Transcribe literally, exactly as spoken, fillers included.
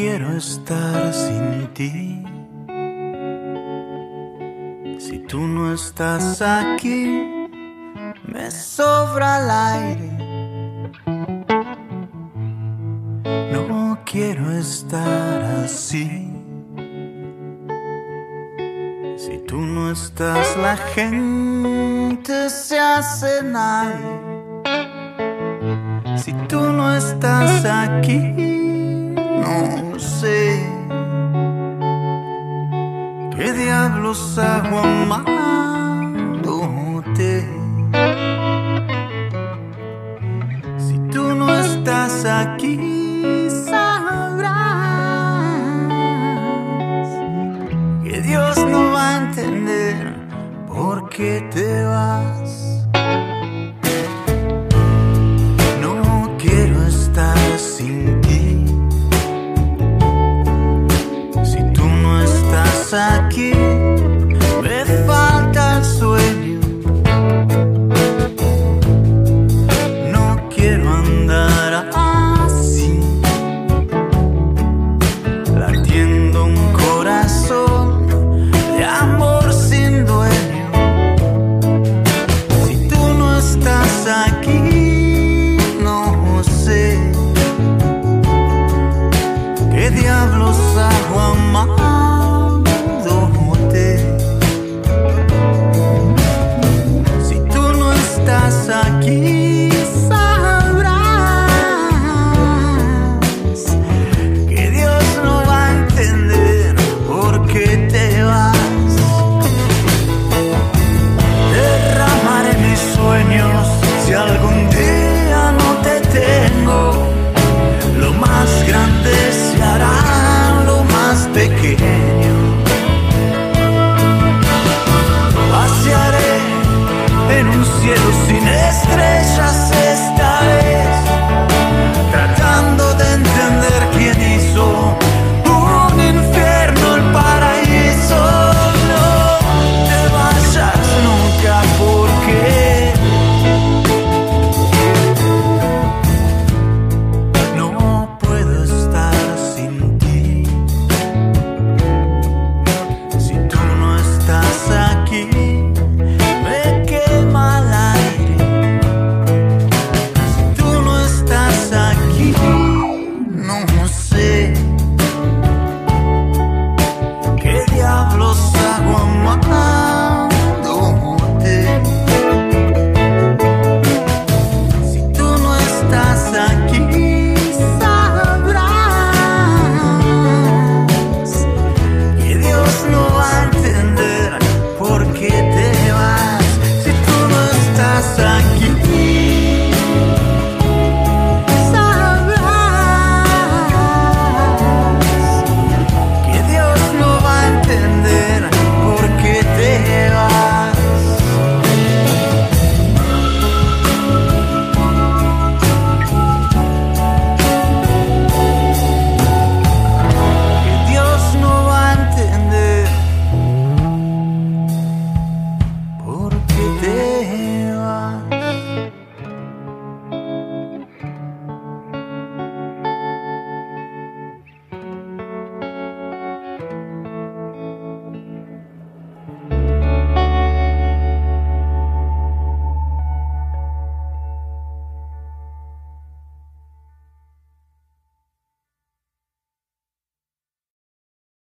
quiero estar sin ti. Si tú no estás aquí, me sobra el aire. No quiero estar así. Si tú no estás, la gente se hace nadie. Si tú no estás aquí, no sé qué diablos hago amándote. Si tú no estás aquí, sabrás que Dios no va a entender por qué te vas.